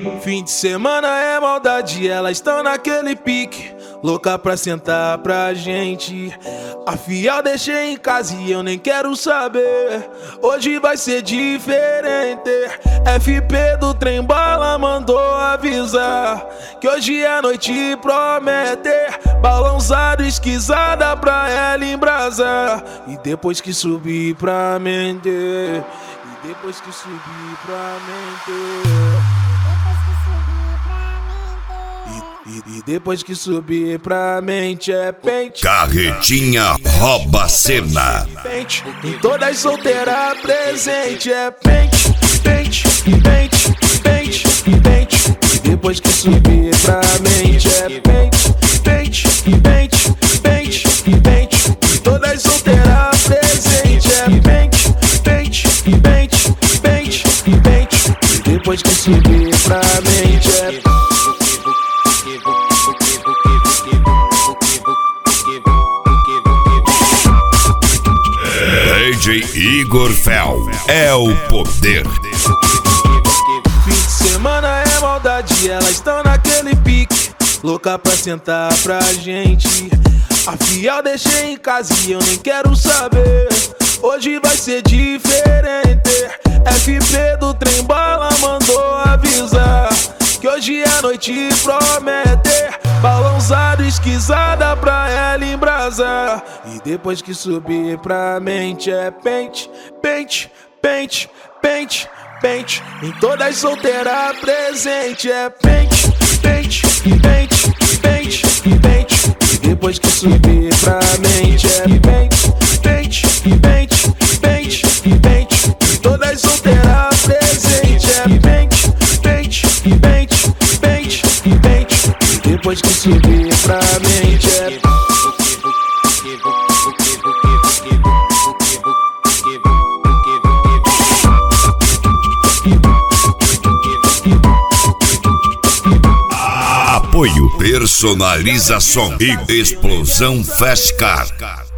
Fim de semana é maldade, elas estão naquele pique, louca pra sentar pra gente. A fiel deixei em casa e eu nem quero saber. Hoje vai ser diferente. FP do trem bala mandou avisar que hoje é noite promete. Balãozado, esquisada pra ela embrasar. E depois que subir pra mente, e depois que subir pra mente, e depois que subir pra mente é pente. Carretinha rouba a cena. Pente, em todas solteiras presente é pente, pente, pente, pente, pente. E depois que subir pra mente é pente, pente, pente, pente, pente. Em todas solteiras presente é pente, pente, pente, pente, pente. E depois que subir pra mente é DJ Igor Fel é o poder. Fim de semana é maldade, elas estão naquele pique, louca pra sentar pra gente. A fiel deixei em casa e eu nem quero saber. Hoje vai ser diferente. FP do trem bala mandou avisar que hoje é noite promete. Balãozado, esquisada pra ela embrasar. E depois que subir pra mente é pente, pente, pente, pente, pente. Em todas solteiras presente é pente, pente, pente, pente, pente. E depois que subir pra mente é pente, pente, pente, pente, pente. Em todas solteiras presente é pente, pente, pente, pente, pente. E depois que subir pra mente é Apoio Personalização e Explosão Fast Car.